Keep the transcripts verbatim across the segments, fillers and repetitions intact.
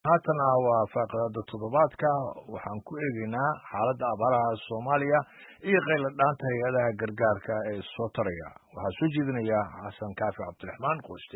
haatana waa faaqada toddobaadka waxaan ku eegaynaa xaaladda abaaraha Soomaaliya iyo qayl dhaanta hay'adaha gargaarka ee soo taraya. Waxaa soo jeedinaya Xasan Kaafi Cabdiraxmaan Qoyste.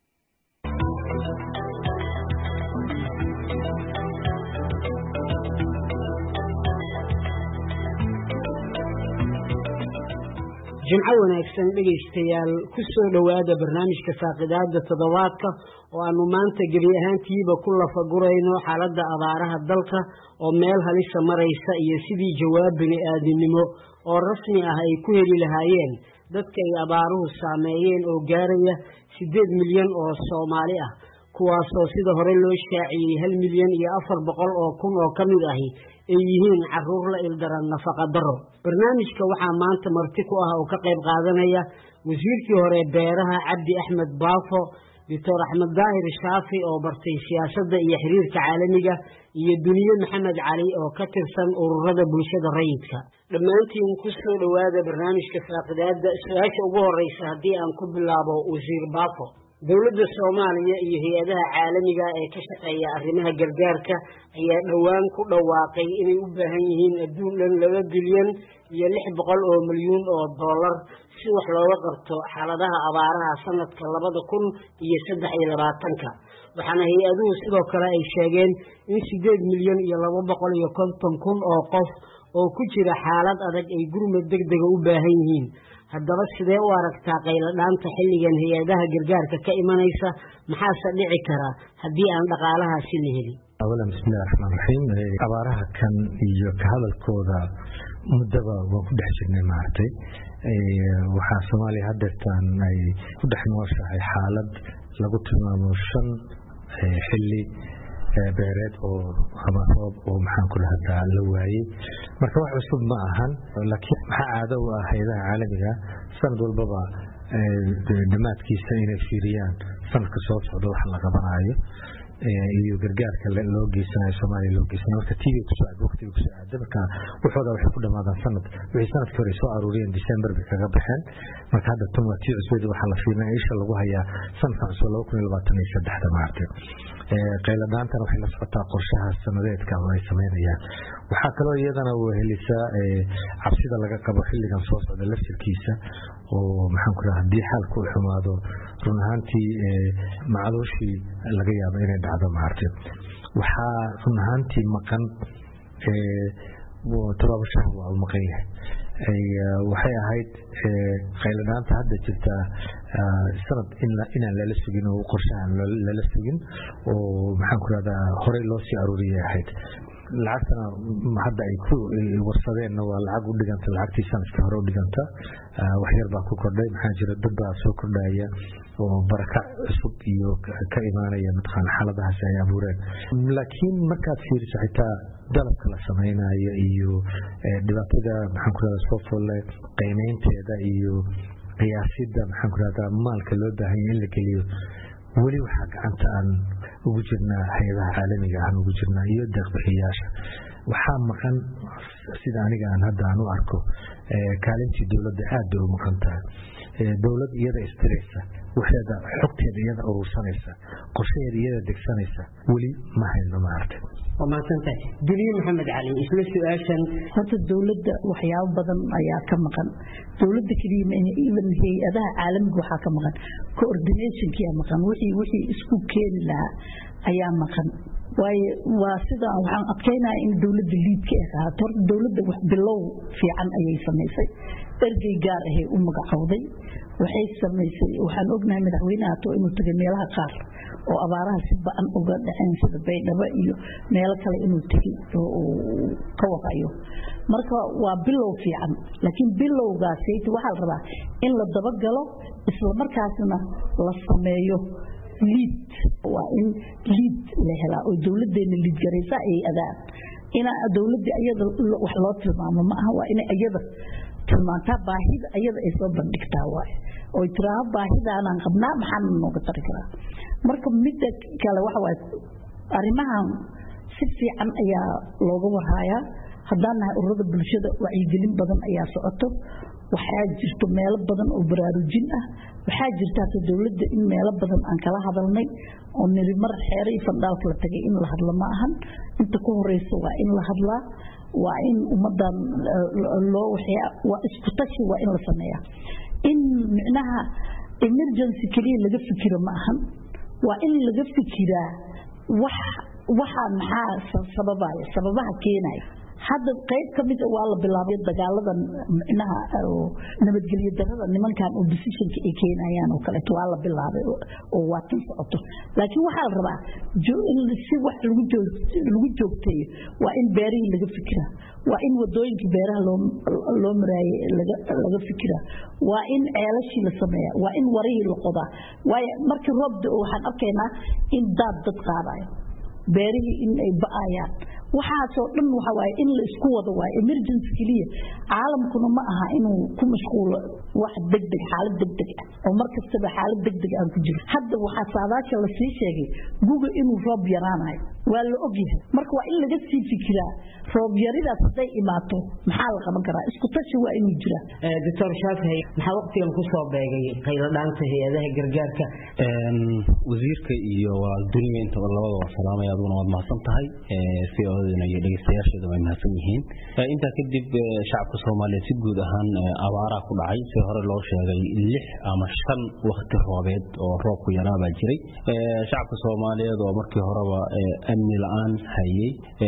jimco wanaagsan dhegaystayaal ku soo dhawaada barnaamijka faaqidaada toddobaadka oo aanu maanta gebi ahaantiiba ku lafagurayno xaaladda abaaraha dalka oo meel halisa maraysa iyo sidii jawaab bini'aadinimo oo rasmi ah ay ku heli lahaayeen dadka ay abaaruhu saameeyeen oo gaaraya siddeed milyan oo Soomaali ah kuwaasoo sida hore loo shaaciyey hal milyan iyo afar boqol oo kun oo ka mid ahi ay yihiin carruur la ildaran nafaqa daro. barnaamijka waxaa maanta marti ku ah oo ka qayb qaadanaya wasiirkii hore beeraha Cabdi Axmed Baafo, Doctor Axmed Daahir Shaafi oo bartay siyaasadda iyo xiriirka caalamiga, iyo Duniye Maxamed Cali oo ka tirsan ururada bulshada rayidka. dhammaantiin ku soo dhawaada barnaamijka faaqidaada. su-aasha ugu horeysa haddii aan ku bilaabo wasiir Baafo, dowladda Soomaaliya iyo hay'adaha caalamiga ee ka shaqeeya arrimaha gargaarka ayaa dhawaan ku dhawaaqay inay u baahan yihiin adduun dhan laba bilyan iyo lix boqol oo milyuun oo dollar si wax looga qabto xaaladaha abaaraha sanadka labada kun iyo saddex iyo labaatanka. waxaana hay-aduhu sidoo kale ay sheegeen in siddeed milyan iyo laba boqol iyo konton kun oo qof oo ku jira xaalad adag ay gurmad degdega u baahan yihiin. haddaba sidee u aragtaa qaylo dhaanta xilligan hay-adaha gargaarka ka imanaysa, maxaase dhici kara haddii aan dhaqaalahaasi la helin? awalan bismillahi raxmaan raxiim. abaaraha kan iyo ka hadalkooda muddaba waan ku dhex jirnay maaragtay waxaa Soomaaliya haddeertaan ay ku dhex nooshahay xaalad lagu tilmaamo shan xilli beereed oo ama roob oo maxaan ku lahaddaa la waayey. marka wax cusub ma ahan, laakiin maxaa caado u ah hay'adaha caalamiga sanad walbaba dhammaadkiisa inay fiiriyaan sanadka soo socda wax la qabanayo iyo gargaarka loo geysanayo Soomaaliya loo geysanayo. marka T V ku soo aad waqtiga ku soo aad marka waxooda waxay ku dhamaadaan sanad wixii sanadkii hore soo aruuriyeen December bay kaga baxeen. marka hadda tuma tii cusbeed waxa la fiirinaya isha lagu hayaa sanadka cusub laba kun iyo labaatan iyo saddex maartay. ee qaylo dhaantan waxay la socotaa qorshaha sanadeedka oo ay sameynayaan. waxaa kaloo iyadana uu helisaa cabsida laga qabo xilligan soo socda laftirkiisa oo maxaan ku rahaa haddii xaalku uu xumaado run ahaantii macluushii laga yaabo inay dhacdo maartay. waxaa run ahaantii maqan todoba shahar waa maqan yahay. waxay ahayd qaylo dhaanta hadda jirta sanad inaan lala sugin oo qorshahan lala sugin oo maxaan ku rahdaa horey loo sii aruuriyay ahayd. lacagtana hadda ay ku warsadeenna waa lacag u dhiganta lacagtii sanadkii hore u dhiganta. wax yar baa ku kordhay, maxaa jira dad baa soo kordhaya oo barakac cusub iyo ka imaanaya mataqaan xaaladahaas ay abuureen. laakiin markaad fiiriso xitaa dalabka la samaynayo iyo dhibaatada maxaan ku rahdaa soo folle qiimeynteeda iyo qiyaasidda maxaan ku rahdaa maalka loo baahan yahay in la geliyo, weli waxaa gacanta aan ugu jirnaa hay'adaha caalamiga aan ugu jirnaa iyo deeq-bixiyayaasha. waxaa maqan sida aniga aan hadda aan u arko kaalintii dowladda aad bay u maqan tahay. dowlad iyada istiraysa, waxeeda xogteeda iyada urursanaysa, qorshaheeda iyada degsanaysa, weli ma hayno maartay. waa mahadsantahay. Duniye Maxamed Cali, isla su-aashan. horta dowladda waxyaabo badan ayaa ka maqan. dowladda keliya ma aha, even hay-adaha caalamiga waxaa ka maqan, coordinationkiyaa maqan, wixii wixii isku keeni lahaa ayaa maqan. waayo waa sida waxaan adkeynaa in dowladda liidka ay qaato. horta dowladda wax bilow fiican ayay samaysay, ergey gaar ahay u magacowday. waxay samaysay, waxaan ognahay madaxweynaha to inuu tagay meelaha qaar oo abaaraha si ba'an uga dhaceen sida Baydhabo iyo meelo kale inuu tagay oo ka waqayo. marka waa bilow fiican, laakiin bilowgaas waxaa la rabaa in la dabagalo isla markaasna la sameeyo liid. waa in liid la helaa oo dowladeena liid garaysa ay adaan ina dowladda iyada wax loo tilmaamo ma aha, waa in iyada tilmaantaa baahida iyada ay soo bandhigtaa waay oo tiraa baahidaan aan qabnaa maxaan nooga tari karaa. marka midda kale waxa waay arrimahan si fiican ayaa looga warhayaa. haddaan nahay ururada bulshada wacyigelin badan ayaa socoto waxaa jirto meelo badan oo baraarujin ah waxaa jirta dawladda in meelo badan aan kala hadalnay oo niri mar xeeray fandaalka la tagay in la hadlo ma ahan inta ku horeyso waa in la hadlaa waa in ummadan loo waxyaa waa isku tashi waa in la sameeyaa in micnaha emergency kaliya laga fikiro ma ahan waa in laga fikiraa wax waxa maxaa sababaya sababaha keenaya hadda qayb kamid ah waa la bilaabay dagaaladan micnaha nabadgelyo darrada nimankan oo decisionka ay keenayaan oo kale waa la bilaabay oo waa tan socoto laakiin waxa la rabaa in si wax lagu lagu joogteeyo waa in beeraha laga fikiraa waa in wadooyinka beeraha loo loo maraayo laga laga fikiraa waa in ceelashii la sameeyaa waa in warihii la qodaa waa markii roob waxaan arkaynaa in daad dad qaadayo beerihii in ay ba'ayaan waxaasoo dhan waxa waaye in la isku wado waaye emergency kaliya caalamkuna ma aha inuu ku mashquulo wax degdeg xaalad degdeg ah oo markastaba xaalad degdeg aan ku jiro hadda waxaa saadaasha la sii sheegay guga inuu roob yaraanayo waa la ogyahay marka waa in laga sii fikiraa roob yaridaas hadday imaato maxaa la qaban karaa isku tashi waa inuu jira doctor Shaafi maxaa waqtigan ku soo beegay qaylo dhaanta hay'adaha gargaarka wasiirka iyo waa duniyada labada waa salaamay aduna waad mahadsan tahay si oodina iyo dhageystayaasheeda way mahadsan yihiin inta kadib shacabka Soomaaliyeed si guud ahaan abaara ku dhacay si hore loo sheegay lix ama shan waqti roobeed oo roobku yaraaba jiray shacabka Soomaaliyeed oo markii horeba amni la'aan hayay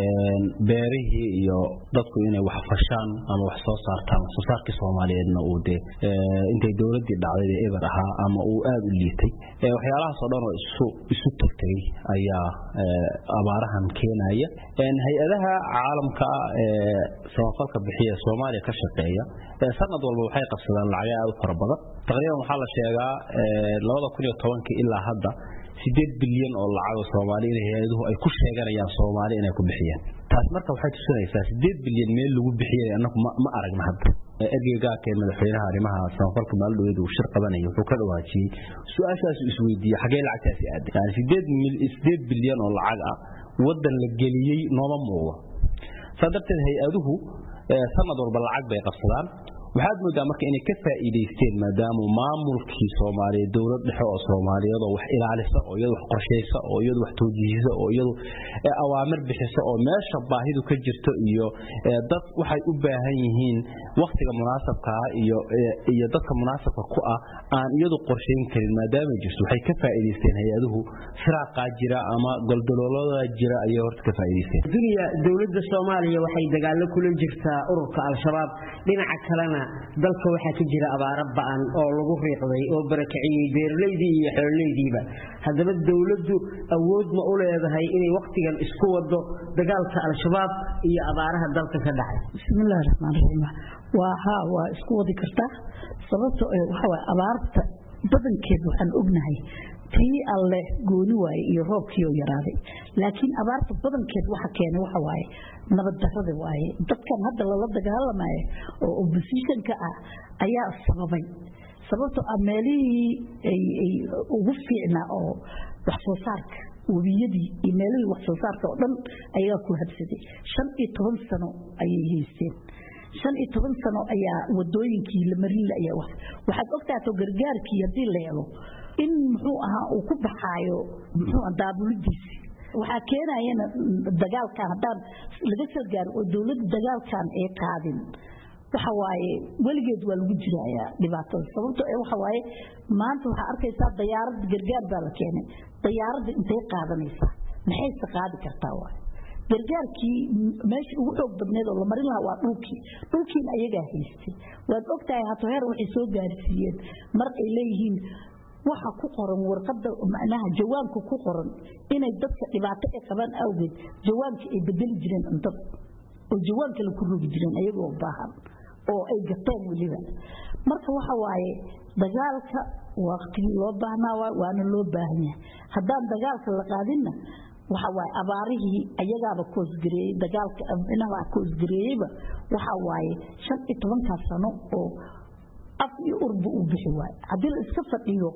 beerihii iyo dadku inay wax fashaan ama wax soo saartaan soo saarkii Soomaaliyeedna uu de intay dawladii dhacday eber ahaa ama uu aad u liitay waxyaalahaas oo dhan oo isu isu tagtay ayaa abaarahan keenaya hay'adaha caalamka ee samafalka bixiya Soomaaliya ka shaqeeya sanad walba waxay qabsadaan lacag aad u fara badan taqriiban waxa la sheegaa laba kun iyo toban ilaa hadda sideed bilyan oo lacag Soomaaliya hay'aduhu ay ku sheeganayaan Soomaaliya inay ku bixiyaan taas marka waxay tusinaysaa sideed bilyan meel lagu bixiyay annagu ma aragna hadda ergeyga ka madaxweynaha arrimaha samafalka maaldood uu shir qabanayo wuxuu ka dhawaajiyay su'aashaas isweydiiyay xagee lacagtaasi aad yani sideed bilyan oo lacag ah wadan la geliyay nooma muuqdo sadarteed hay'aduhu sanad walba lacag bay qabsadaan waxaad moodaa marka inay ka faa'iideysteen maadaama maamulkii Soomaaliyeed dawlad dhexe oo Soomaaliyeed oo wax ilaalisa oo iyadu wax qorsheysa oo iyadu wax toojiyisa oo iyadu awaamir bixisa oo meesha baahidu ka jirto iyo dad waxay u baahan yihiin waqtiga munaasabka ah iyo iyo dadka munaasabka ku ah aan iyadu qorsheyn karin maadaama jirto waxay ka faa'iideysteen hay'aduhu firaaqa jira ama goldololada jira ayay horta ka faa'iideysteen duniya dawladda Soomaaliya waxay dagaalo kula jirtaa ururka al-shabaab dhinaca kalena dalka waxa ka jira abaar ba'an oo lagu riiqday oo barakaciyay beeraleydii iyo xoolalaydiiba hadaba dawladdu awood ma u leedahay inay waqtigan isku wado dagaalka al-shabaab iyo abaaraha dalka ka dhacay bismillaahir rahmaanir rahiim waa waa isku wadi kartaa sababtoo ah waxa way abaarta badankeed waxaan ognahay tii alle gooni waay iyo roobkii oo yaraaday laakiin abaarta badankeed waxa keenay waxa waaye nabad darrada waaye dadkan hadda la dagaalamayo oo oppositionka ah ayaa sababay sababtoo ah meelihii ay ugu fiicnaa oo wax soo saarka wabiyadii iyo meelihii wax soo saarka oo dhan ayaa ku habsaday shan iyo toban sano ayay haysteen shan iyo toban sano ayaa wadooyinkii la marin la ayaa wax waxaad ogtahay gargaarkii hadii la helo in muxuu ahaa uu ku baxaayo muxuu daabulidiisi waxa keenayana dagaalkan hadaan laga soo gaaro oo dawladda dagaalkan ay qaadin waxa waaye waligeed waa lagu jiraaya dhibaatada sababtoo ah waxa waaye maanta waxa arkaysaa diyaarad gargaar baa la keenay diyaaradda intay qaadanaysa maxay ka qaadi kartaa waa gargaarkii meeshii ugu xoog badneed oo la marin lahaa waa dhulkii dhulkiina ayaga haystay waad ogtahay hato heer waxay soo gaarsiiyeen mar ay leeyihiin waxa ku qoran warqada macnaha jawaanka ku qoran inay dadka dhibaato ay qabaan awgeed jawaanka ay bedeli jireen cuntada oo jawaanka la ku rugi jireen ayagoo baahan oo ay gateen waliba marka waxa waaye dagaalka waqtigii loo baahnaa waana loo baahan yahay haddaan dagaalka la qaadinna waxa waaye abaarihii ayagaaba koosgareeyay dagaalka inaha koosgareeyayba waxa waaye shan iyo tobanka sano oo af iyo urbu u bixi waay haddii la iska fadhiyo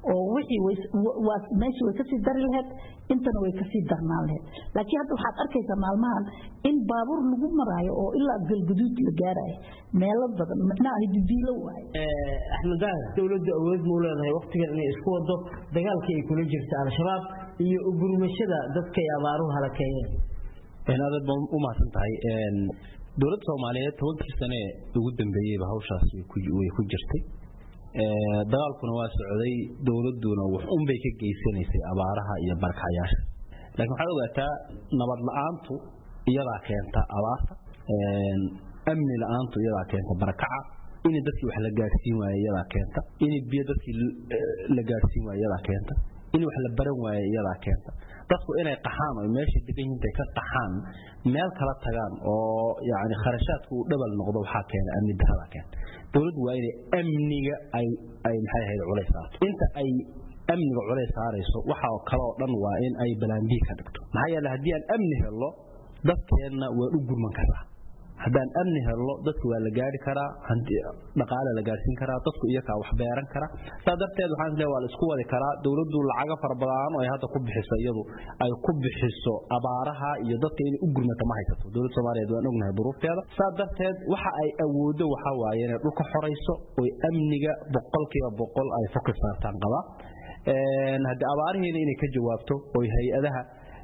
oo wixii waa meeshii way kasii dari lahayd intana way kasii darnaan lahayd laakiin hadda waxaad arkaysaa maalmahan in baabuur lagu maraayo oo ilaa galguduud la gaarayo meelo badan macnaha hididiilo waaye axmed daahir dowladda awood ma u leedahay waqtigan inay isku wado dagaalka ay kula jirta al-shabaab iyo gurmashada dadka ay abaaruhu halakeeyeen aad baan u mahadsan tahay dowladda Soomaaliyeed tobankii sane ugu dambeeyay hawshaas way ku jirtay dagaalkuna waa socday dowladuna wax un bay ka geysanaysay abaaraha iyo barakacayaasha laakiin waxa ogaataa nabad la'aantu iyada keenta abaarta amni la'aantu iyada keenta barakaca in dadkii wax la gaarsiin waayay iyada keenta in biyo dadkii la gaarsiin waayay iyada keenta in wax la baran waayay iyada keenta dadku inay qaxaan oo meeshii degan yihiin ka qaxaan meel kala tagaan oo yaani kharashaadku dhabal noqdo waxa keenay amni darada keen dawladdu waa inay amniga ay ay maxay ahayd culays saarto inta ay amniga culays saarayso waxa kale oo dhan waa in ay balaandii ka dhigto maxaa yeelay hadii aan amni helo dadkeena waa u gurman karaa hadaan amni helo dadku waa la gaari karaa hanti dhaqaale la gaarsiin karaa dadku iyaga wax beeran kara sadarteed waxaan leeyahay waa la isku wadi karaa dawladdu lacag farbadaan oo ay hadda ku bixiso iyadu ay ku bixiso abaaraha iyo dadka inay u gurmato ma haysato dawladda Soomaaliyeed waan ognahay duruufteeda sadarteed waxa ay awoodo waxa waaye inay dhulka xoreyso oo amniga boqolkiiba boqol ay focus saartaan qaba een hadda abaarihiina inay ka jawaabto oo hay'adaha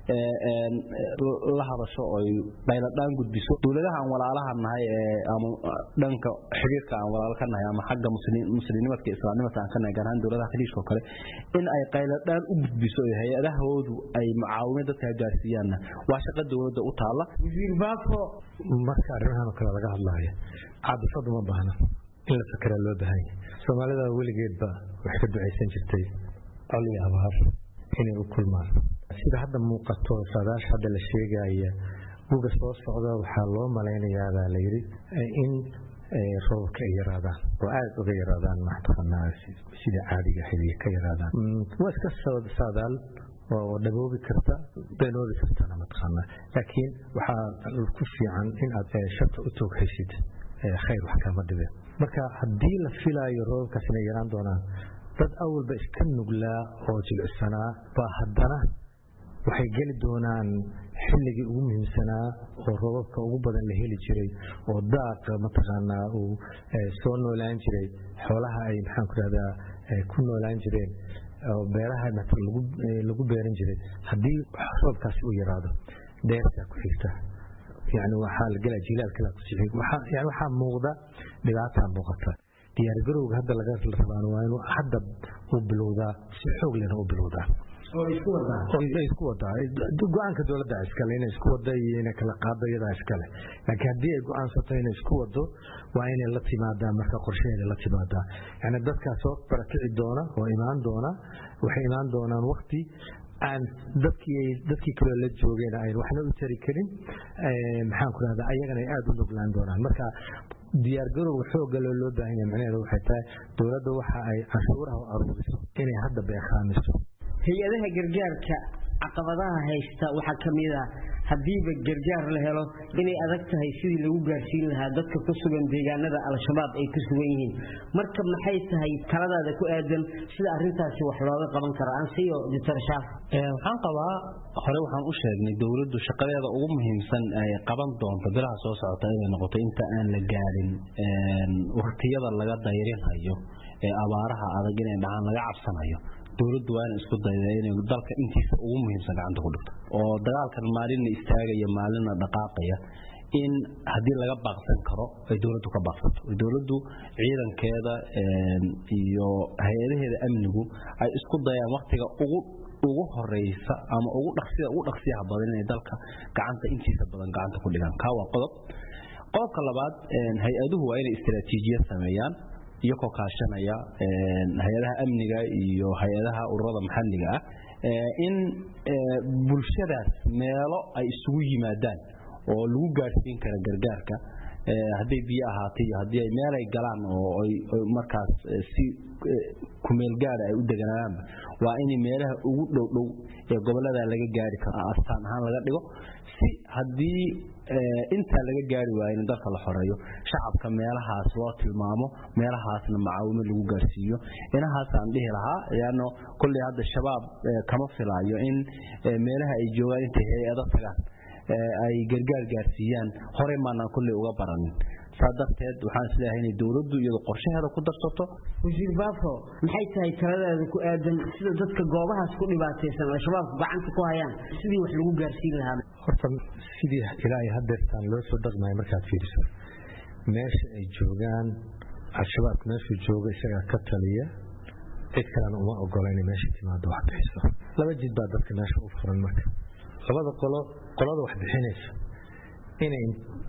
een la hadasho oo bayladaan gudbiso dawladaha aan walaalaha nahay ee ama dhanka xiriirka aan walaal ka nahay ama xagga muslimiinta islaamnimada aan ka nahay gaar ahaan dawladaha xiriirka kale in ay qayladaan u gudbiso ee hay'adahoodu ay mucaawinad dadka gaarsiiyaan waa shaqo dawladda u taala wasiir baafo marka arrimahan kale laga hadlayo caadifadu ma baahna in la fakaro loo baahan Soomaalida weligeedba wax ka duceysan jirtay ali abaar inay u kulmaan sida hadda muuqato saadash hadda la sheegaya uga soo socda waxa loo maleynayaa la yiri in roobka ay yaraadaan oo aad uga yaraadaan maxtaqanaa sida caadiga xilliga ka yaraadaan waa iska saadaal oo daboobi karta beenoodi karta maxtaqanaa laakiin waxa ku fiican in aad shaqo u toogaysid khayr wax kama dhibe marka hadii la filayo roobkaas inay yaraan doonaan dad awalba iska nuglaa oo jilicsanaa ba haddana waxay gali doonaan xilligii ugu muhiimsanaa oo roobabka ugu badan la heli jiray oo daaq mataqaanaa uu soo noolaan jiray xoolaha ay maxaan ku rahdaa ku noolaan jireen oo beeraha lagu lagu beeran jiray hadii roobkaas uu yaraado deerta ku xigta yani waxa la galay jiilaalka la ku sii waxa yani waxa muuqda dhibaato muuqata diyaar garowga hadda laga rabaan waa inuu hadda uu bilowdaa si xoog leh uu bilowdaa oo isku wada oo isku wada go'aanka dawladda iskale inay isku wada iyo kala qaadayada iskale laakiin hadii ay go'aan sato inay isku wado waa inay la timaadaan marka qorsheeda la timaadaa yani dadka soo barakici doona oo imaan doona waxay imaan doonaan waqti aan dadkii dadkii kale la joogeen ay waxna u tari karin ee maxaan ku raada ayagana aad u nuglaan doonaan marka diyaar garow xoog loo baahan yahay macnaheedu waxay tahay dawladda waxa ay cashuuraha u aruuriso inay hadda beeqaamiso hay'adaha gargaarka caqabadaha haysta waxa kamid ah hadiiba gargaar la helo inay adag tahay sidii lagu gaarsiin lahaa dadka ku sugan deegaanada al-shabaab ay ku sugan yihiin marka maxay tahay taladaada ku aadan sida arintaasi wax looga qaban karo aan siyo ditarshaaf ee waxaan qabaa hore waxaan u sheegnay dawladdu shaqadeeda ugu muhiimsan ay qaban doonto bilaha soo socota inay noqoto inta aan la gaarin een waqtiyada laga dayrinayo ee abaaraha adag inay dhacaan laga cabsanayo dawladdu waa in isku dayday inay dalka intiisa ugu muhiimsan gacanta ku dhigto oo dagaalkan maalin istaagaya maalina dhaqaaqaya in hadii laga baaqsan karo ay dawladdu ka baaqsato dawladdu ciidankeeda iyo hay'adaheeda amnigu ay isku dayaan waqtiga ugu ugu horeysa ama ugu dhaqsiga ugu dhaqsiyaha badan inay dalka gacanta intiisa badan gacanta ku dhigaan ka waa qodob qodobka labaad hay'aduhu waa inay istiraatiijiyad sameeyaan iyo ka kaashanaya hay'adaha amniga iyo hay'adaha ururada maxalliga ah in bulshadaas meelo ay isugu yimaadaan oo lagu gaarsiin karo gargaarka hadday biyo ahaatay iyo haddii ay meel ay galaan oo ay markaas si kumeel gaar ay u deganaan waa in meelaha ugu dhow dhow ee gobolada laga gaari karo astaan ahaan laga dhigo si haddii inta laga gaari waayo in dalka la xoreeyo shacabka meelahaas loo tilmaamo meelahaasna macaawimo lagu gaarsiiyo inahaas aan dhihi lahaa yaano kulli hadda shabaab kama filaayo in meelaha ay joogaan inta hay'ado tagaan ay gargaar gaarsiiyaan hore maana kulli uga baranin sadarteed waxaan isleeyahay in dawladdu iyada qorshaheeda ku darsato wasiir baafo maxay tahay taladaada ku aadan sida dadka goobahaas ku dhibaataysan oo shabaabku gacanta ku hayaan sidii wax lagu gaarsiin lahaa horta sidii ilaahay hadeertaan loo soo dhaqmay markaad fiiriso meesha ay joogaan al-shabaab meesha jooga isaga ka taliya cid kalena uma ogola inay meesha timaado wax bixiso laba jid baa dadka meesha u furan marka labada qolo qolada wax bixinaysa inay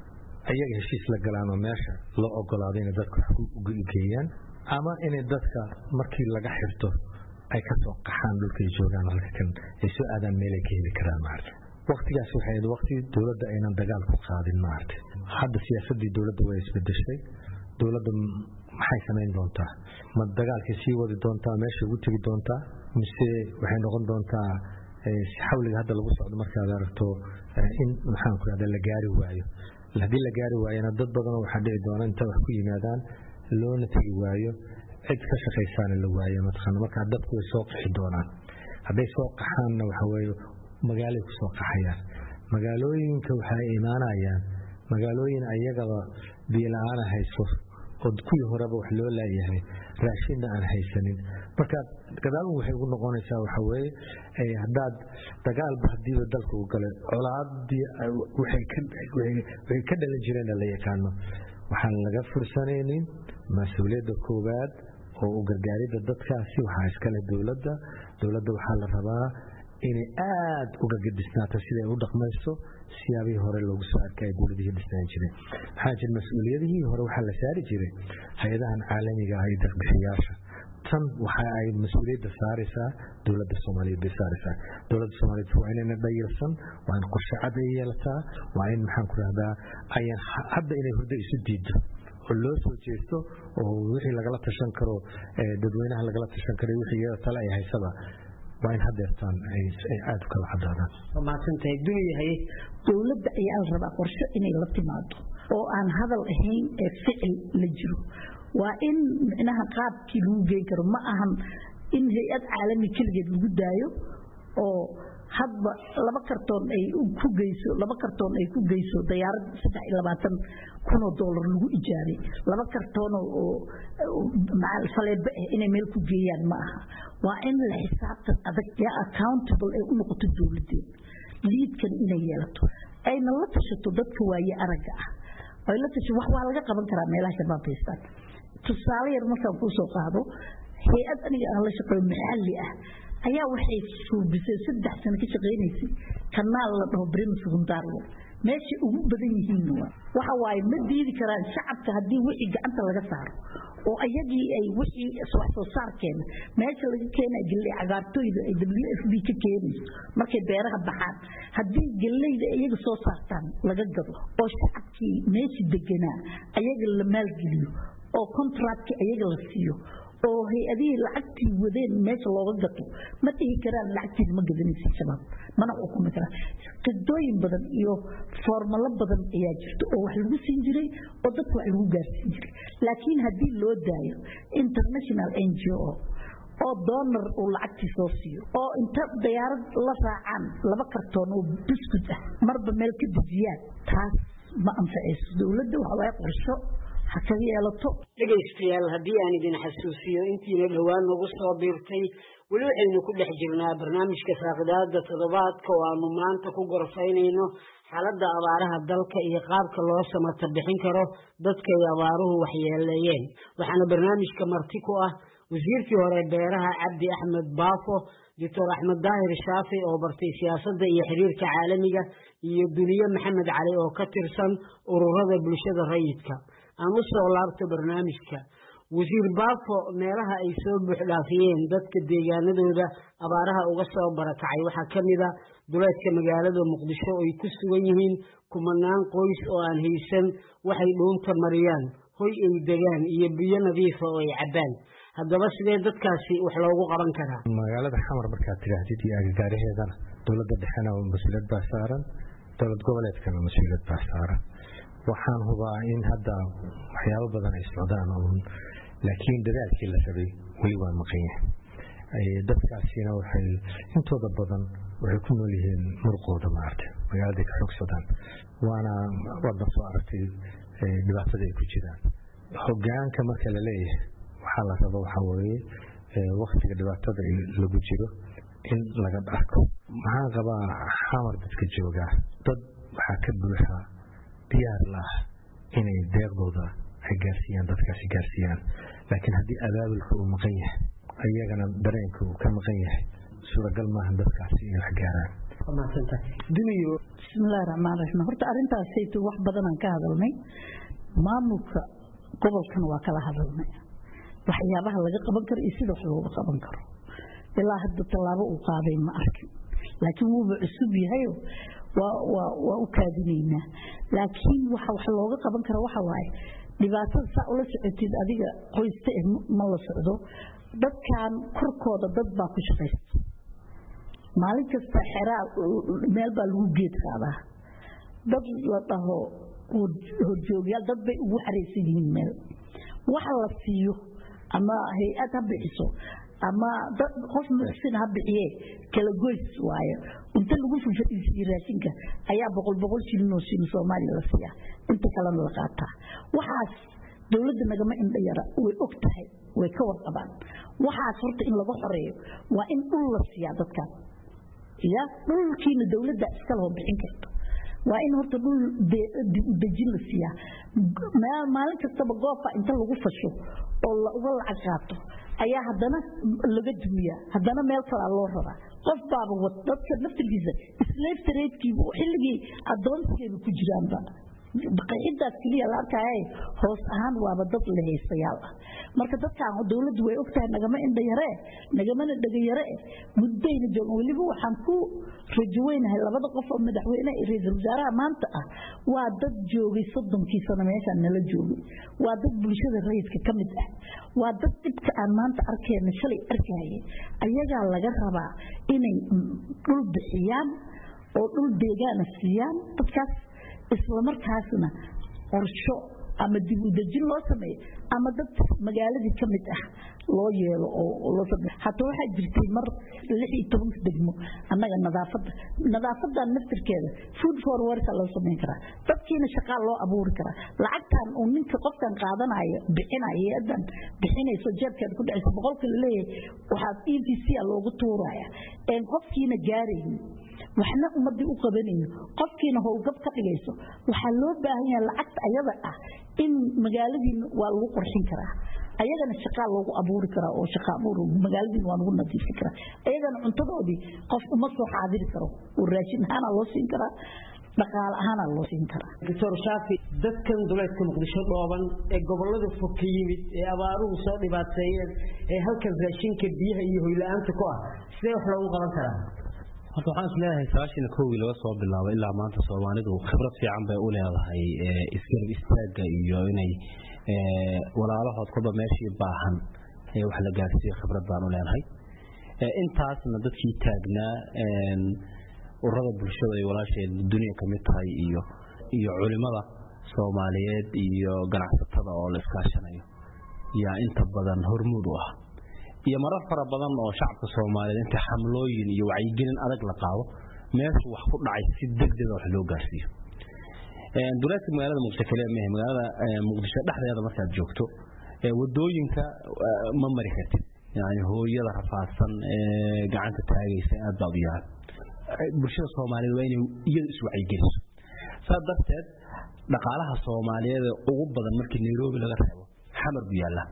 ayaga heshiis la galaan oo meesha loo ogolaado inay dadku u geeyaan ama inay dadka markii laga xirto ay ka soo qaxaan dhulkay joogaan halka kan ay soo aadaan meel ay ka heli karaan maarta waqtigaas waxay ahayd waqti dawladda aynan dagaal ku qaadin maarta hadda siyaasadii dawladda way isbedeshay dawladda maxay samayn doontaa ma dagaalkii sii wadi doontaa meesha ugu tegi doontaa mise waxay noqon doontaa si xawliga hadda lagu socdo markaad aragto in maxaan ku raada la gaari waayo haddii la gaari waayana dad badan waxaa dhici doona inta wax ku yimaadaan loona tegi waayo cid ka shaqaysaana la waayo mataqaana markaa dadku way soo qaxi doonaan hadday soo qaxaanna waxa weeye magaalay ku soo qaxayaan magaalooyinka waxay imaanayaan magaalooyin ayagaba biyo la-aan hayso oo kuwii horeba wax loo laayahay raashinna aan haysanin marka gadaal waxay ugu noqonaysaa waxa weeye haddaad dagaalba hadiiba dalka u galay colaadii waxay ka waxay ka dhalan jireen la yaqaano waxaan laga fursanaynin mas'uuliyadda koowaad oo u gargaaridda dadkaasi waxaa iskale dawladda dawladda waxaa la rabaa inay aad uga gadisnaato siday u dhaqmayso siyaabihii hore loogu soo arkay dawladihii dhisnaan jireen maxaa jira mas'uuliyadihii hore waxaa la saari jiray hay-adahan caalamiga ah iyo deeq-bixiyaasha tan waxa ay mas'uuliyadda saaraysaa dawladda Soomaaliyeed bay saaraysaa dawladda Soomaaliyeed waa inay dhayirsan waa in qorshe cad ay yeelataa waa in maxaan ku rahdaa ayaan hadda inay hurdo isu diido oo loo soo jeesto oo wixii lagala tashan karo dadweynaha lagala tashan karo wixii tala ay haysaba waa in hadeertaan ay aad u kala cadaadaan maasantay duuyahay dawladda ayaa la rabaa qorshe inay la timaado oo aan hadal ahayn ee ficil la jiro waa in macnaha qaabkii lagu geyn karo ma ahan in hay'ad caalami kaligeed lagu daayo oo hadba laba kartoon ay ku geyso laba kartoon ay ku geyso diyaarad saddex iyo labaatan kun oo dollar lagu ijaaray laba kartoon oo macal faleebe inay meel ku geeyaan ma aha waa in la xisaabtan adag ya accountable ay u noqoto dawladda liidkan inay yeelato ayna la tashato dadka waaye aragga ah ay la tasho wax waa laga qaban karaa meelaha shabaab haystaan tusaale yar markaan ku soo qaado hay'ad aniga aan la shaqeeyo maxalli ah ayaa waxay suubisay saddex sano ka shaqeynaysay kanaal la dhaho Brim Sekundaarlo meeshii ugu badan yihiin waxa waaye ma diidi karaan shacabka haddii wixii gacanta laga saaro oo ayagii ay wixii soo soo saarkeen meesha laga keenay galley cagaartooyda ay W F P ka keenayso markay beeraha baxaan haddii galleyda iyaga soo saartaan laga gado oo shacabkii meeshii deganaa ayaga la maalgeliyo oo contract ayaga la siiyo oo hay'adii lacagtii wadeen meesha looga gato ma dhihi karaan lacagtii ma gadanaysa shabaab mana xukumi karaan qidooyin badan iyo formalo badan ayaa jirta oo wax lagu siin jiray oo dadka wax lagu gaarsiin jiray laakiin haddii loo daayo international N G O oo donor oo lacagtii soo siiyo oo inta diyaarad la raacaan laba kartoon oo biscuit ah marba meel ka dejiyaan taas ma anfacayso dawladda waxa way qorsho hakaga yeelato dhageystayaal haddii aan idin xasuusiyo intiina dhowaan nagu soo biirtay weli waxaynu ku dhex jirnaa barnaamijka faaqidaada toddobaadka oo aanu maanta ku gorfaynayno xaaladda abaaraha dalka iyo qaabka loo samata bixin karo dadka ay abaaruhu waxyeeleeyeen waxaana barnaamijka marti ku ah wasiirkii hore beeraha Cabdi Axmed Baafo Doctor Axmed Daahir Shaafi oo bartay siyaasadda iyo xiriirka caalamiga iyo Duniye Maxamed Cali oo ka tirsan ururada bulshada rayidka aan u soo laabto barnaamijka wasiir baafo meelaha ay soo buuxdhaafiyeen dadka deegaanadooda abaaraha uga soo barakacay waxaa ka mid a duleedka magaalada muqdisho oo ay ku sugan yihiin kumanaan qoys oo aan haysan waxay dhuunta mariyaan hoy ay degaan iyo biyo nadiifa oo ay cabbaan haddaba sidee dadkaasi wax loogu qaban karaa magaalada xamar markaad tidhaahdid iyo agagaaraheedana dowladda dhexena mas-uuliyad baa saaran dowlad goboleedkana mas-uuliyad baa saaran waxaan hubaa in hadda waxyaabo badan ay socdaan uun laakiin dadaalkii la rabay weli waa maqan yahay dadkaasina waxay intooda badan waxay ku nool yihiin muruqooda maaragtay magaaladay ka xoogsadaan waana waadna soo aragtay dhibaatada ay ku jiraan hoggaanka marka la leeyahay waxaa la rabo waxaa weeye waktiga dhibaatada lagu jiro in laga arko maxaan qabaa xamar dadka joogaa dad waxaa ka buuxa diyaar la ah inay deeqdooda ay gaarsiiyaan dadkaasi gaarsiiyaan laakiin haddii abaabulka uu maqan yahay ayagana dareenka uu ka maqan yahay suuragal maaha dadkaasi inay wax gaaraan duniyo bismillahi raxmaan raxiim horta arrintaasaytu wax badanaan ka hadalnay maamulka gobolkana waa kala hadalnay waxyaabaha laga qaban karo iyo sida wax looga qaban karo ilaa hadda tallaabo uu qaaday ma arkin laakiin wuuba cusub yahayo waa u kaadinaynaa laakiin waxa wax looga qaban karo waxa waaye dhibaatada saa ula socotid adiga qoysta eh ma la socdo dadkan korkooda dad baa ku shaqaysta maalin kasta xeraa meel baa lagu geed qaadaa dad la dhaho horjoogyaal dad bay ugu xaraysan yihiin meel waxa la siiyo ama hay-ad ha bixiso ama qof muxsin ha bixiye kala goys waayo inta lagu fufadhiisiyo raashinka ayaa boqol boqol shilin oo shilin Soomaaliya la siiyaa inta kalena la qaataa waxaas dawladda nagama indha yara way og tahay way ka warqabaan waxaas horta in laga xoreeyo waa in dhul la siiyaa dadkan ya dhulkiina dawladda iska loo bixin karto waa in horta dhul dejin la siiyaa maalin kastaba goobka inta lagu fasho oo uga lacag qaato ayaa haddana laga dumiyaa haddana meel kale loo raraa qof baaba wad dadka naftigiisa slave trade-kii xilligii addoonsigeedu ku jiraanba qaxidaas keliya la arkayay hoos ahaan waaba dad la haystayaal ah marka dadkaan dawladdu way ogtahay nagama indha yare nagamana dhaga yare muddayna joogan weliba waxaan ku rajoweynahay labada qof oo madaxweyne iyo ra'iisul wasaaraha maanta ah waa dad joogay soddonkii sano meeshaan nala joogay waa dad bulshada rayidka ka mid ah waa dad dhibka aan maanta arkayna shalay arkayay ayagaa laga rabaa inay dhul bixiyaan oo dhul deegaana siiyaan dadkaas isla markaasna qorsho ama dib u dejin loo sameeyo ama dad magaaladii ka mid ah loo yeelo oo loo sameeyo hatta waxa jirtay mar lix iyo toban degmo annaga nadaafada nadaafadan naftirkeeda food for work loo sameyn karaa dadkiina shaqo loo abuuri karaa lacagtan oo ninka qofkan qaadanayo bixinayo adan bixinayso jeebkeeda ku dhacaysa boqolkiiba leeyahay waxa E V C loogu tuuraya een qofkiina gaareen waxna ummadii u qabanayo qofkiina howlgab ka dhigayso waxa loo baahan yahay lacagta ayada ah in magaaladii waa lagu qorxin karaa ayagana shaqo loogu abuuri karaa oo shaqo abuur magaaladii waa lagu nadiifin karaa ayagana cuntadoodii qof uma soo xaadiri karo oo raashin ahaan loo siin karaa dhaqaale ahaan loo siin karaa Doctor Shafi dadkan dawladda Muqdisho dhooban ee gobolada fog ka yimid ee abaaruhu soo dhibaateeyeen ee halkan raashinka biyaha iyo hoy la'aanta ku ah sidee wax loogu qaban karaa horta waxaan isleeyahay sagaashan kow laga soo bilaabo ilaa maanta Soomaalidu khibrad fiican bay u leedahay isgarab istaaga iyo inay walaalahood kuba meeshii baahan ee wax la gaarsiiyo khibrad baan u leenahay intaasna dadkii taagnaa ururada bulshada ay walaasheed dunia kamid tahay iyo iyo culimada Soomaaliyeed iyo ganacsatada oo la iskaashanayo yaa inta badan hormuud u ah iyo marar fara badan oo shacabka Soomaaliyeed inta xamlooyin iyo wacyigelin adag la qaado meesha wax ku dhacay si degdeg ah wax loo gaarsiiyo een dawladda magaalada Muqdisho kaliya ma magaalada Muqdisho dhexdeeda markaad joogto ee wadooyinka ma mari kartid yani hooyada rafaadsan ee gacanta taagaysa aad baa u yahay bulshada Soomaaliyeed waa inay iyada is wacyigeliso sababteed dhaqaalaha Soomaaliyeed ugu badan markii Nairobi laga reebo xamar bu yaala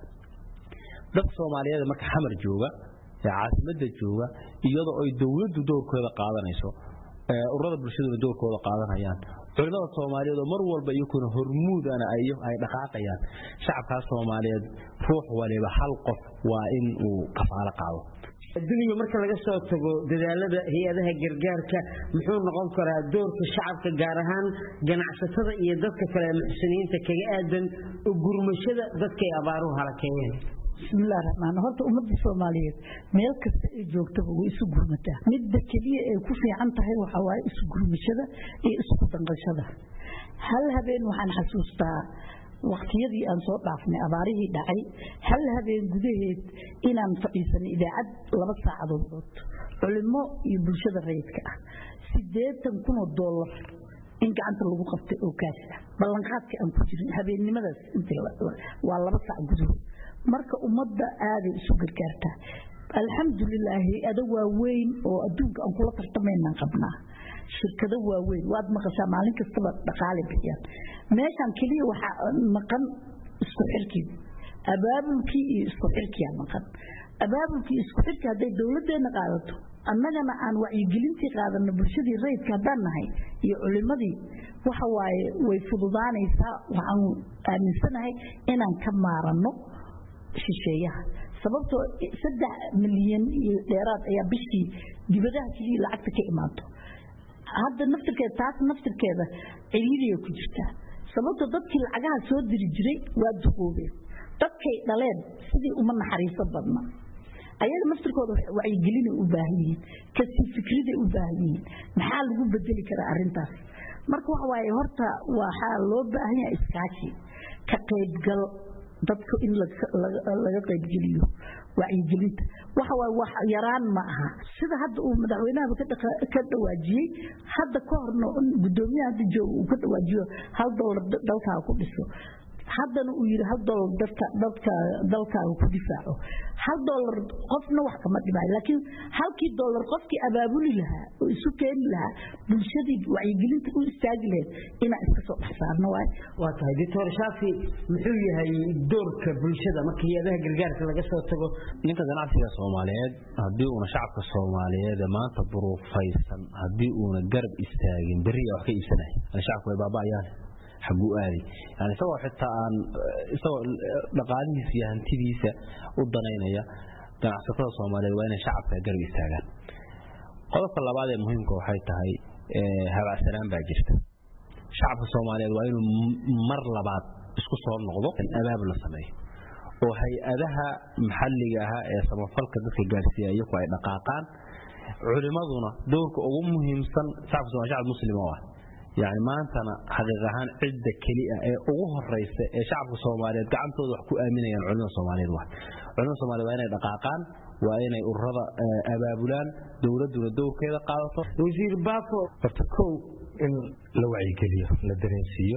dad Soomaaliyeed marka xamar jooga ee caasimada jooga iyadoo ay dawladdu doorkeeda qaadanayso ururada bulshada doorkooda qaadanayaan culimada Soomaaliyeed oo mar walba iyaguna hormuudana ay dhaqaaqayaan shacabka Soomaaliyeed ruux waliba hal qof waa in uu kafaalo qaado duniga marka laga soo tago dadaalada hay'adaha gargaarka muxuu noqon karaa doorka shacabka gaar ahaan ganacsatada iyo dadka kale ee muxsiniinta kaga aadan u gurmashada dadka ay abaaruhu halakeeyeen bismillaahir rahmaanir horta ummadda Soomaaliyeed meel kasta ay joogto way isu gurmataa midda kaliya ee ku fiican tahay waxa waaye isu gurmashada iyo isku danqashada hal habeen waxaan xasuustaa waqtiyadii aan soo dhaafnay abaarihii dhacay hal habeen gudaheed inaan fadhiisanay idaacad laba saacadood culimo iyo bulshada rayidka ah sideetan kun oo dollar in gacanta lagu qabtay oo kaas ah ballanqaadka aan ku jirin habeennimadaas inta waa laba saac gudahood marka ummadda aad ay isu gargaartaa alxamdulillaah ada waaweyn oo adduunka aan kula tartamaynaan qabnaa shirkado waaweyn waad maqashaa maalin kastaba dhaqaale bixiyaan meeshan kaliya waxa maqan isku xirkii abaabulkii iyo isku xirkii maqan abaabulkii isku xirkii haday dawladeena qaadato annagana aan wacyigelintii qaadano bulshadii rayidka haddaan nahay iyo culimadii waxa waaye way fududaanaysaa waxaan aaminsanahay inaan ka maarano shisheeyaha sababtoo saddex milyan iyo dheeraad ayaa bishii dibadaha kaliya lacagta ka imaato hadda naftirkeeda taas naftirkeeda ciriiriga ku jirta sababtoo dadkii lacagaha soo diri jiray waa duqoobeen dadkay dhaleen sidii uma naxariiso badna ayaga naftirkooda wacyigelin u baahan yihiin kasi fikrida u baahan yihiin maxaa lagu bedeli karaa arintaas marka waxa waaye horta waxaa loo baahan yahay iskaashi ka qaybgal dadku in laga qaybgeliyo wacyigelinta waxa waa wax yaraan ma aha sida hadda uu madaxweynaha ka dhawaajiyay hadda ka horno gudoomiyaha hadda jooga uu ka dhawaajiyo hal dollar dalka ku dhiso haddana uu yiri hal dollar dadka dadka dalka ku difaaco hal dollar qofna wax kama dhibay laakiin halkii dollar qofkii abaabuli lahaa oo isu keeni lahaa bulshadii wacyigelinta u istaagi lahayd ina iska soo dhaxsaarno waay waa tahay doctor Shafi muxuu yahay doorka bulshada marka hay'adaha gargaarka laga soo tago ninka ganacsiga Soomaaliyeed hadii uu shacabka Soomaaliyeed maanta duruufaysan hadii uu garab istaagin bari wax ka iibsanay shacabku way baabaayaan xagu aadi yani soo xitaa aan soo dhaqaalihiisa iyo hantidiisa u danaynaya ganacsatada Soomaaliyeed waa inay shacabka garab istaagaan qodobka labaad ee muhiimka waxay tahay ee habacsanaan baa jirta shacabka Soomaaliyeed waa inuu mar labaad isku soo noqdo abaab la sameeyo oo hay'adaha maxalliga ah ee samafalka dadka gaarsiiya iyagu ay dhaqaaqaan culimaduna doorka ugu muhiimsan shacabka Soomaaliyeed shacab muslim ah يعني ما أنتنا حقيقة عدة كلية أوه الرئيس شعب الصومالي قعدت وضح كأمينة يعني علوم الصومالي واحد علوم الصومالي وين دقاقان وين الرضا أبابلان دولة دولة دولة كذا قاطع وزير باكو فتكو إن لوعي كلية للدرنسية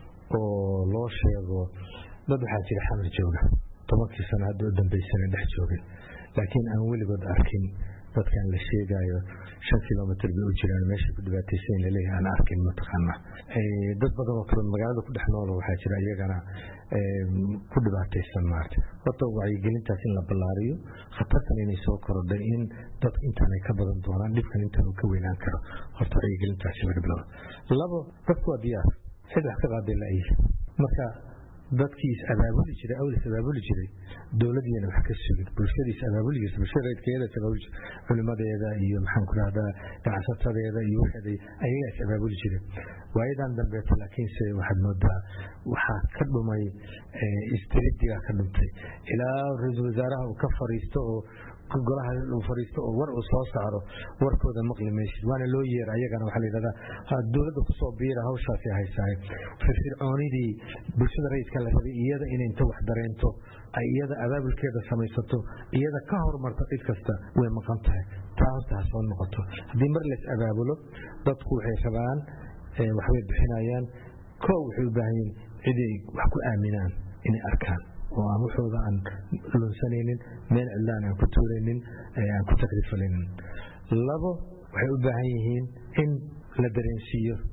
ولو شيء ضد حاجة حمل جونا طبعا في سنة قدام بيسنة ده جونا لكن أول قد أركين dadkan la sheegayo shan kiiloomitir bay u jiraan meesha ku dhibaataysan leeyahay aan arkin mataqaana ee dad badan oo kale magaalada ku dhex nool waxa jira iyagana ee ku dhibaataysan maartay horta wacyigelintaas in la ballaariyo khatartan inay soo korodhay in dad intaan ay ka badan doonaan dhibkan intaan uu ka weynaan karo horta wacyigelintaas laga bilaabo labo dadku waa diyaar saddex ka qaaday la ay marka dadkii is abaabuli jiray aw is abaabuli jiray dawladdeena wax ka sugid bulshadiisa abaabuli jirtay bulshada keeda tabaabul culimadeeda iyo maxaan ku raahdaa ganacsatada iyo waxay ayaga is abaabuli jiray waayadan dambe laakiin se waxaad moodaa waxa ka dhumay istiriidiga ka dhumtay ilaa ra'iisul wasaaraha uu ka fariisto oo golaha uu fariisto oo war uu soo saaro warkooda maqli meeshii waana loo yeer ayagana waxa la yiraahdaa dawladda ku soo biira hawshaas ay haysaay firfircoonidii bulshada rayidka la rabay iyada inay inta wax dareento ay iyada abaabulkeeda samaysato iyada ka hormarto cid kasta way maqan tahay taas soo noqoto hadii mar la is abaabulo dadku waxay rabaan wax way bixinayaan koow waxay u baahan yihiin cid ay wax ku aaminaan inay arkaan oo aan waxooda aan lunsanaynin meel cidlaan aan ku tuuraynin aan ku takrifalinin labo waxay u baahan yihiin in la dareensiiyo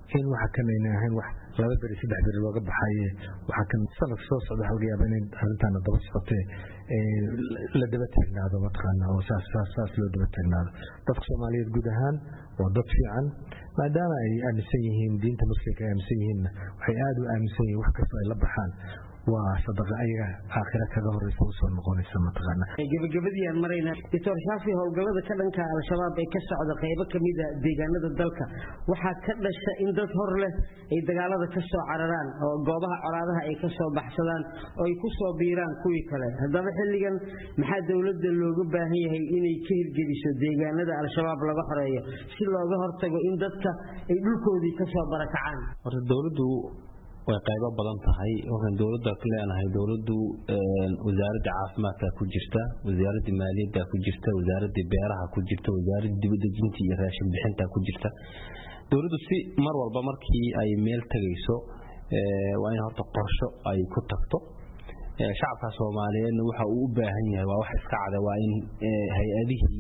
in waxa kanayna ahayn wax laba beri saddex beri looga baxaye waxa kan sanad soo socda halka yaab inay arrintan daba socotay ee la daba taagnaado mataqaana oo saas saas saas loo daba taagnaado dadka Soomaaliyeed guud ahaan waa dad fiican maadaama ay aaminsan yihiin diinta muslimka ay aaminsan yihiin waxay aad u aaminsan yihiin wax kasta ay la baxaan waa sadaqa ayaga aakhira kaga horeysa u soo noqonaysa mataqaana gabagabadii aan marayna Doctor Shafi howlgallada ka dhanka al-shabaab ay ka socda qaybo kamid ah deegaanada dalka waxa ka dhashay in dad hor leh ay dagaalada ka soo cararaan oo goobaha colaadaha ay ka soo baxsadaan oo ay ku soo biiraan kuwii kale haddaba xilligan maxaa dawladda looga baahan yahay inay ka hirgeliso deegaanada al-shabaab laga xoreeyo si looga hortago in dadka ay dhulkoodii ka soo barakacaan horta dawladdu way qaybo badan tahay waxaan dawladda ka leenahay dawladdu wasaaradda caafimaadka ku jirta wasaaradda maaliyadda ku jirta wasaaradda beeraha ku jirta wasaaradda dibadejinta iyo raashin bixinta ku jirta dawladdu si mar walba markii ay meel tagayso waa in horta qorsho ay ku tagto shacabka Soomaaliyeed waxa uu u baahan yahay waa wax iska cad waa in hay'adihii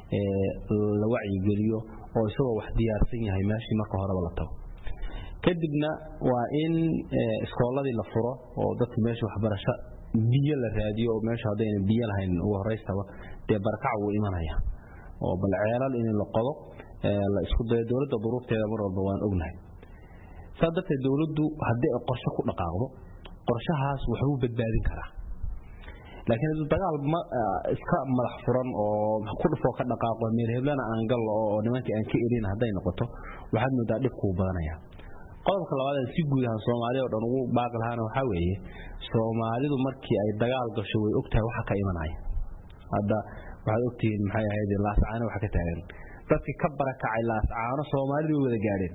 la wacyi geliyo oo isagoo wax diyaarsan yahay meeshii marka horeba la tago kadibna waa in iskooladii la furo oo dadka meesha waxbarasho biyo la raadiyo oo meesha hadayna biyo lahayn ugu horeystaba dee barakac uu imanaya oo bal ceelal in la qodo la isku dayo dawladda duruufteeda mar walba waan ognahay sababta dawladdu haddii ay qorshe ku dhaqaaqdo qorshahaas wuxuu badbaadin karaa laakiin dagaal ma iska madax furan oo ku dhufo ka dhaqaaqo meel heblana aan gal oo nimanka aan ka elin haday noqoto waxaad moodaa dhib ku badanaya qodobka labaad ee si guud ahaan Soomaaliya oo dhan ugu baaqlahaana waxa weeye Soomaalidu markii ay dagaal gasho way ogtahay waxa ka imanaya hadda waxay ogtiin maxay ahayd laascaana waxa ka taagan dadkii ka barakacay laascaana Soomaalidu wada gaareen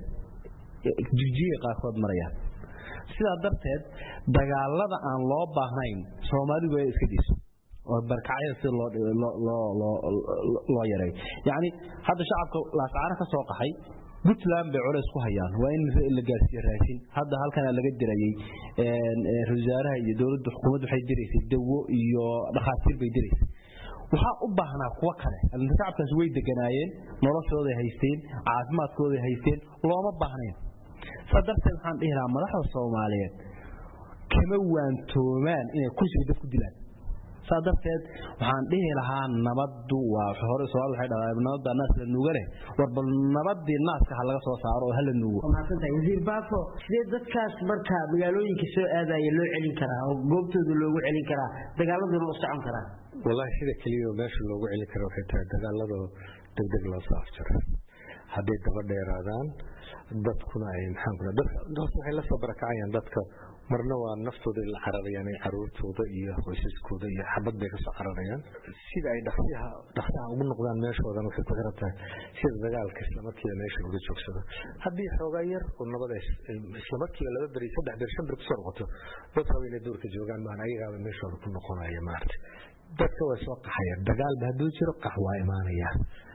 jijiga qaarkood maraya sidaa darteed dagaalada aan loo baahnayn Soomaalidu way iska dhiso oo barkacay si loo loo loo loo yaray yaani hadda shacabka laascaana ka soo qaxay Puntland bay culays ku hayaan waa in la gaarsiiyo raashin hadda halkan laga dirayay ee wasaaraha iyo dawladda xukuumaddu waxay diraysay dawo iyo dhaqaatiir bay diraysay waxa u baahnaa kuwa kale shacabkaas way deganaayeen noloshooda haysteen caafimaadkooda haysteen looma baahnayn sadarteed waxaan dhihi lahaa madaxda Soomaaliyeed kama waantoomaan inay kursiga dad ku dilaan sadarteed waxaan dhihi lahaa nabaddu waa hore soo waxay dhawaaqay nabadda naas la nuuga leh warba nabadii naaska ha laga soo saaro oo hal nuugo maasanta wasiir baafo sidee dadkaas marka magaalooyinka soo aadaya loo celin karaa oo goobtooda loogu celin karaa dagaaladuna u socon karaa wallahi sida kaliya meesha loogu celin karo waxay tahay dagaalada degdeg loo soo afjaro haddii daba dheeraadaan dadkuna ay maxaan ku dadka waxay la soo barakacayaan dadka marna waa naftooda la cararayaan ay caruurtooda iyo qoysaskooda iyo xabad bay ka soo cararayaan sida ay dhaqsiyaha dhaqsaha ugu noqdaan meeshooda waxay ku xiran tahay sida dagaalka isla markiiba meesha uga joogsado haddii xoogaa yar oo nabada isla markiiba laba beri saddex beri shan beri kusoo noqoto dad raba inay duurka joogaan maan ayagaaba meeshooda ku noqonaya maarta dadka way soo qaxayaan dagaalba hadduu jiro qax waa imaanaya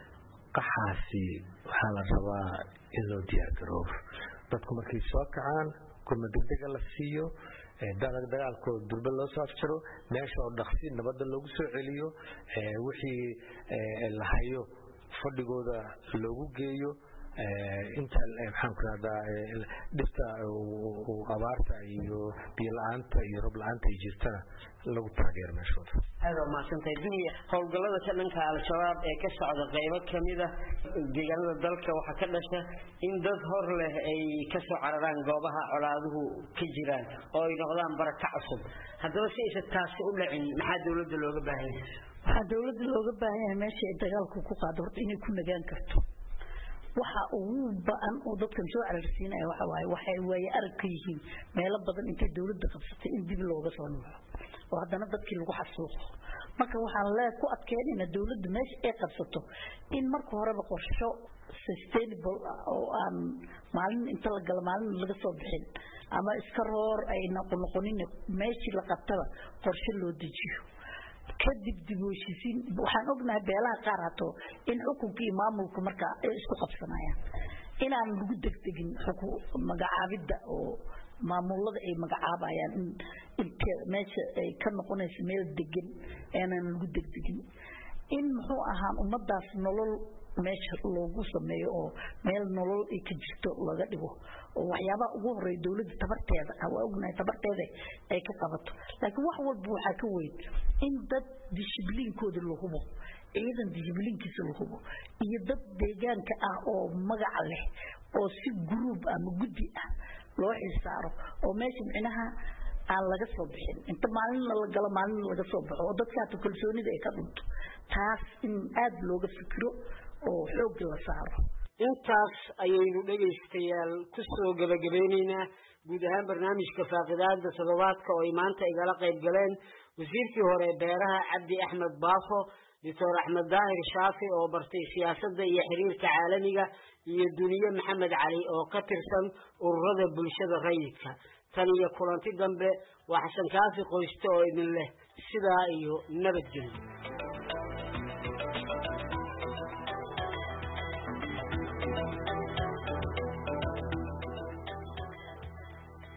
qaxaasi waxaa la rabaa in loo diyaar garoobo dadku markay soo kacaan kuma degdega la siiyo dalag dagaalkooda durba loo soo afjaro meesha oo dhaqsi nabadda loogu soo celiyo wixii la hayo fadhigooda loogu geeyo inta maxaan ku radaa dhibta abaarta iyo biyo la'aanta iyo roob la'aanta ay jirtana lagu taageero meeshooda aad ma santay dunya howlgallada ka dhanka al-shabaab ee ka socda qaybo kamid ah deegaanada dalka waxa ka dhasha in dad hor leh ay ka soo cararaan goobaha colaaduhu ka jiraan oo ay noqdaan barakac cusub haddaba si ay taasi u dhacin maxaa dawladda looga baahan yahay waxa dawladda looga baahan yahay meesha ay dagaalku ku qaado horta inay ku nagaan karto waxa ugu baan oo dadkan soo cararsiinaya waxa waaye waxay way arag yihiin meel badan inta dawladda qabsatay in dib looga soo noqdo oo haddana dadkii lagu xasuuqo marka waxaan la ku adkeynayna dawladda meesha ay qabsato in marka horeba qorsho sustainable oo aan maalin inta la gal maalin laga soo bixin ama iska roor ay noqonin meeshii la qabtaba qorshe loo dejiyo kadib dib u heshiisiin waxaan ognahay beelaha qaar hato in xukunkii maamulku marka ay isku qabsanayaan inaan lagu degdegin xukun magacaabida oo maamulada ay magacaabayaan in inta meesha ay ka noqonayso meel degan aanan lagu degdegin in muxuu ahaan ummadaas nolol meesha loogu sameeyo oo meel nolol ay ka jirto laga dhigo oo waxyaabaha ugu horeeya dawladda tabarteeda waa ognahay tabarteeda ay ka qabato laakiin wax walba waxaa ka weyn in dad dishibliinkooda la hubo ciidan dishibliinkiisa la hubo iyo dad deegaanka ah oo magac leh oo si group ama guddi ah loo xisaaro oo meesha micnaha aan laga soo bixin inta maalin la galo maalin laga soo baxo oo dadka ta kalsoonida ay ka dhunto taas in aad looga fikiro oo xoog la saaro intaas ayaynu dhageystayaal ku soo gabagabeynayna guud ahaan barnaamijka faaqidaada toddobaadka oo ay maanta igala qayb galeen wasiirkii hore beeraha Cabdi Axmed Baafo Doctor Axmed Daahir Shaafi oo bartay siyaasadda iyo xiriirka caalamiga iyo Duniye Maxamed Cali oo ka tirsan ururada bulshada rayidka tan iyo kulanti dambe waa Xasan Kaafi qoysto oo idin leh sidaa iyo nabadgelyo